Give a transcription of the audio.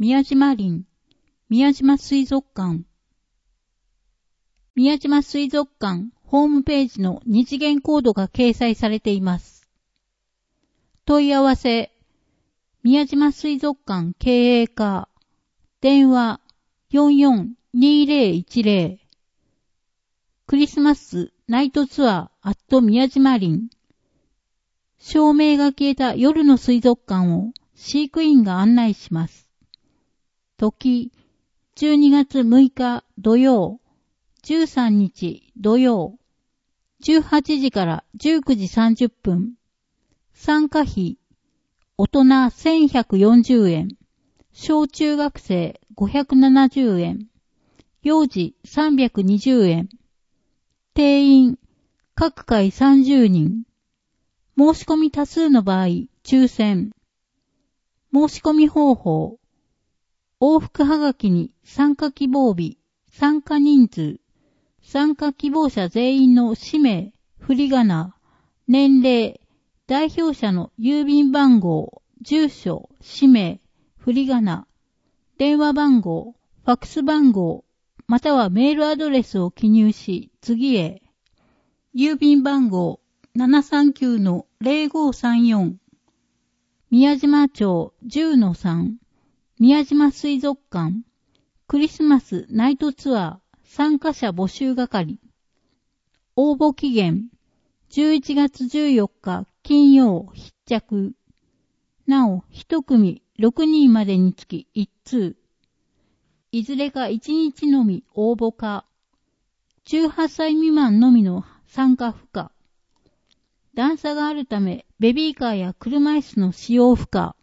宮島林、宮島水族館。宮島水族館ホームページの二次元コードが掲載されています。問い合わせ、宮島水族館経営課、電話442010、クリスマスナイトツアー宮島林。照明が消えた夜の水族館を飼育員が案内します。時、12月6日土曜、13日土曜、18時から19時30分。参加費、大人1140円、小中学生570円、幼児320円。定員、各回30人。申し込み多数の場合、抽選。申し込み方法。往復はがきに参加希望日、参加人数、参加希望者全員の氏名、振り仮名、年齢、代表者の郵便番号、住所、氏名、振り仮名、電話番号、ファックス番号、またはメールアドレスを記入し、次へ。郵便番号 739-0534 宮島町 10-3 宮島水族館クリスマスナイトツアー参加者募集係。応募期限11月14日金曜必着。なお、一組6人までにつき1通。いずれか1日のみ応募か、18歳未満のみの参加不可。段差があるため、ベビーカーや車椅子の使用不可。